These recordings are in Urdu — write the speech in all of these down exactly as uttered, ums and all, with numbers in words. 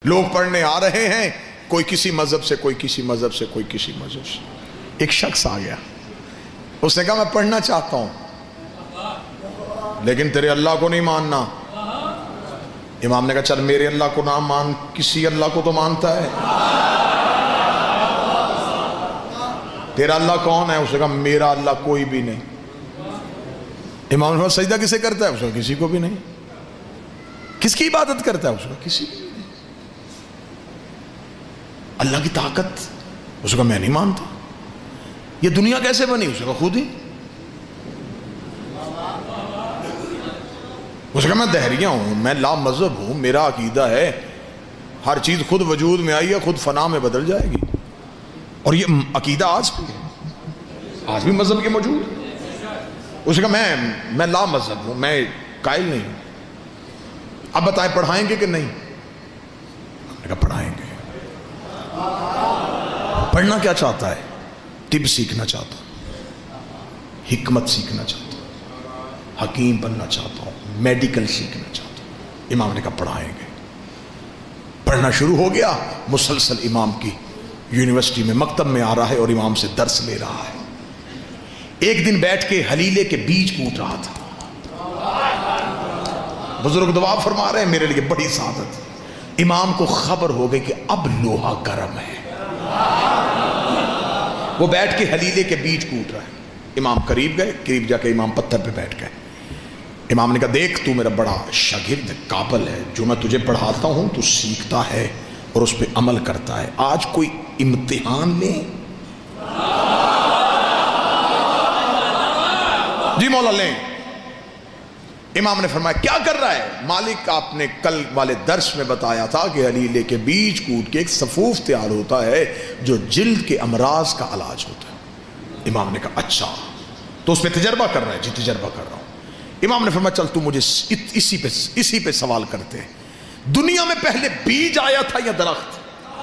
لوگ پڑھنے آ رہے ہیں، کوئی کسی مذہب سے، کوئی کسی مذہب سے، کوئی کسی مذہب سے. ایک شخص آ گیا، اس نے کہا میں پڑھنا چاہتا ہوں لیکن تیرے اللہ کو نہیں ماننا. امام نے کہا چل میرے اللہ کو نہ مان، کسی اللہ کو تو مانتا ہے. تیرا اللہ کون ہے؟ اس نے کہا میرا اللہ کوئی بھی نہیں. امام نے کہا سجدہ کسے کرتا ہے؟ اس نے کہا کسی کو بھی نہیں. کس کی عبادت کرتا ہے؟ اس نے کہا کسی کو بھی نہیں. اللہ کی طاقت؟ اس نے کہا میں نہیں مانتا. یہ دنیا کیسے بنی؟ اس نے کہا خود ہی. اس نے کہا میں دہریہ ہوں، میں لا مذہب ہوں، میرا عقیدہ ہے ہر چیز خود وجود میں آئی ہے، خود فنا میں بدل جائے گی. اور یہ عقیدہ آج بھی ہے، آج بھی مذہب کے موجود. اس نے کہا میں میں لا مذہب ہوں، میں قائل نہیں ہوں. اب بتائیں پڑھائیں گے کہ نہیں؟ میں نے کہا پڑھائیں گے. پڑھنا کیا چاہتا ہے؟ طب سیکھنا چاہتا ہوں، حکمت سیکھنا چاہتا ہوں، حکیم بننا چاہتا ہوں، میڈیکل سیکھنا چاہتا ہوں. امام نے کہا پڑھائیں گے. پڑھنا شروع ہو گیا. مسلسل امام کی یونیورسٹی میں مکتب میں آ رہا ہے اور امام سے درس لے رہا ہے. ایک دن بیٹھ کے حلیلے کے بیج کوٹ رہا تھا. بزرگ دعا فرما رہے ہیں میرے لیے بڑی سعادت. امام کو خبر ہو گئی کہ اب لوہا گرم ہے. وہ بیٹھ کے حلیلے کے بیج کوٹ رہا ہے. امام قریب گئے، قریب جا کے امام پتھر پہ بیٹھ گئے. امام نے کہا دیکھ تو میرا بڑا شاگرد قابل ہے، جو میں تجھے پڑھاتا ہوں تو سیکھتا ہے اور اس پہ عمل کرتا ہے. آج کوئی امتحان لیں. جی مولا لیں. امام نے فرمایا کیا کر رہا ہے؟ مالک آپ نے کل والے درس میں بتایا تھا کہ حلیلے کے بیج کوٹ کے ایک صفوف تیار ہوتا ہے جو جلد کے امراض کا علاج ہوتا ہے. امام نے کہا اچھا تو اس پہ تجربہ کر رہا ہے؟ جی تجربہ کر رہا ہوں. امام نے فرمایا چل تو مجھے اسی پہ اسی پہ سوال کرتے ہیں، دنیا میں پہلے بیج آیا تھا یا درخت؟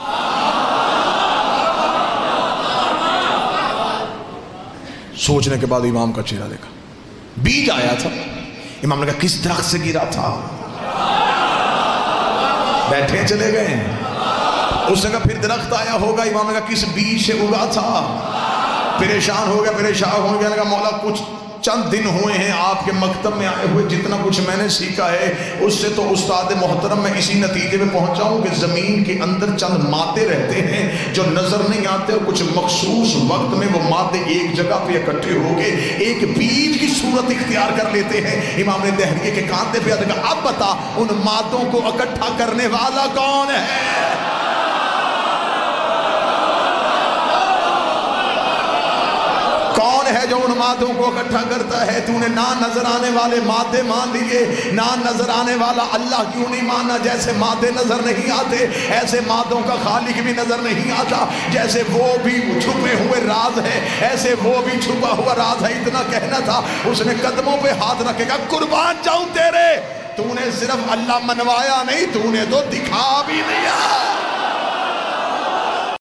سوچنے کے بعد امام کا چہرہ دیکھا. بیج آیا تھا. امام نے کہا کس درخت سے گرا تھا؟ بیٹھے چلے گئے. اس نے کہا پھر درخت آیا ہوگا. امام نے کہا کس بیج سے اگا تھا؟ پریشان ہو گیا، پریشان ہو گیا. کہا مولا کچھ چند دن ہوئے ہیں آپ کے مکتب میں آئے ہوئے، جتنا کچھ میں نے سیکھا ہے اس سے تو استاد محترم میں اسی نتیجے میں پہنچا ہوں کہ زمین کے اندر چند مادے رہتے ہیں جو نظر نہیں آتے، اور کچھ مخصوص وقت میں وہ مادے ایک جگہ پہ اکٹھے ہو کے ایک بیج کی صورت اختیار کر لیتے ہیں. امام نے دہریے کے کاندھے پہ کہا اب بتا ان مادوں کو اکٹھا کرنے والا کون ہے؟ کون ہے جو ان مادوں کو اکٹھا کرتا ہے؟ تو نے نہ نظر آنے والے مادے مان لیے، نہ نظر آنے والا اللہ کیوں نہیں ماننا؟ جیسے مادے نظر نہیں آتے ایسے مادوں کا خالق بھی نظر نہیں آتا. جیسے وہ بھی چھپے ہوئے راز ہے ایسے وہ بھی چھپا ہوا راز ہے. اتنا کہنا تھا. اس نے قدموں پہ ہاتھ رکھے گا قربان جاؤں تیرے، تو نے صرف اللہ منوایا نہیں، تو نے تو دکھا بھی دیا.